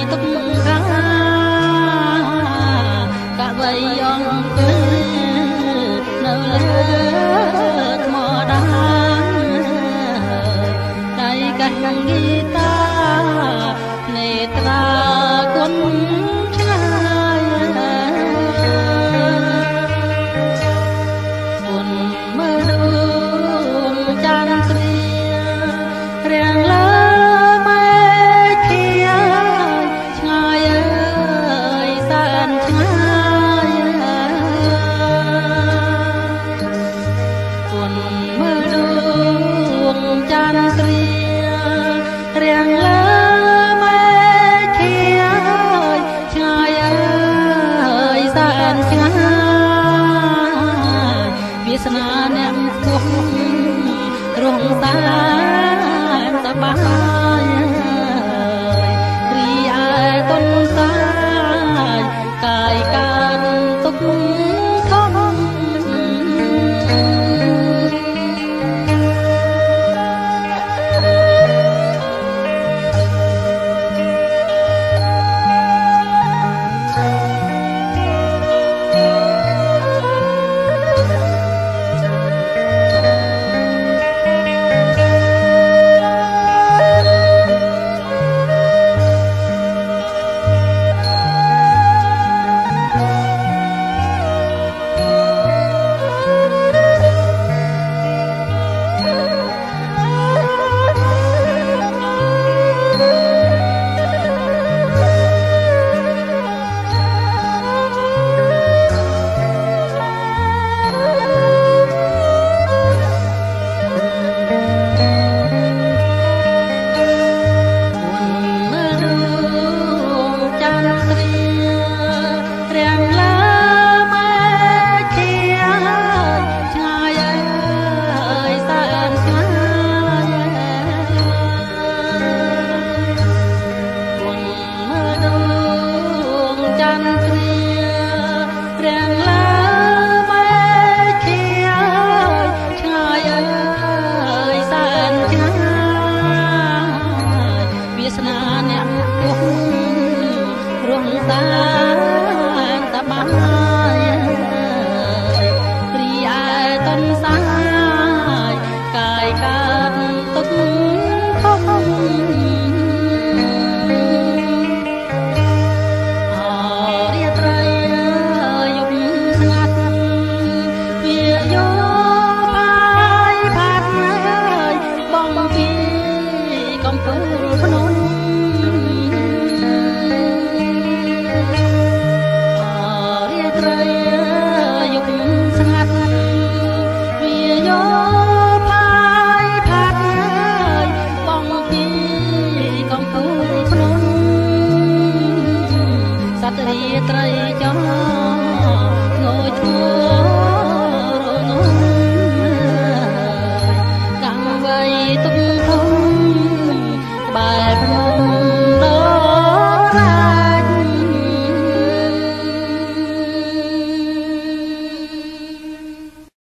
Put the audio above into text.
ទុកខាកាវៃអង្គើនៅលើថ្មដាដៃកាំងហ្គីតានេត្រាគុណឆ្ងាយគុណមើលដួងច័ន្ទស្រីរាំងលើមេឃាឆ្ងាយអើយសែនឆ្ងាយគុណមើលដួងច័ន្ទស្រីរាំងលើមេឃាឆ្ងាយអើយសែនឆ្ងាយវាសនាអ្នកពុះរងសាសបាយរីឯទុនសាយកាយកានទុកធំត្រីចោងយឈួរនំកាំងវៃទុកធំក្បែរ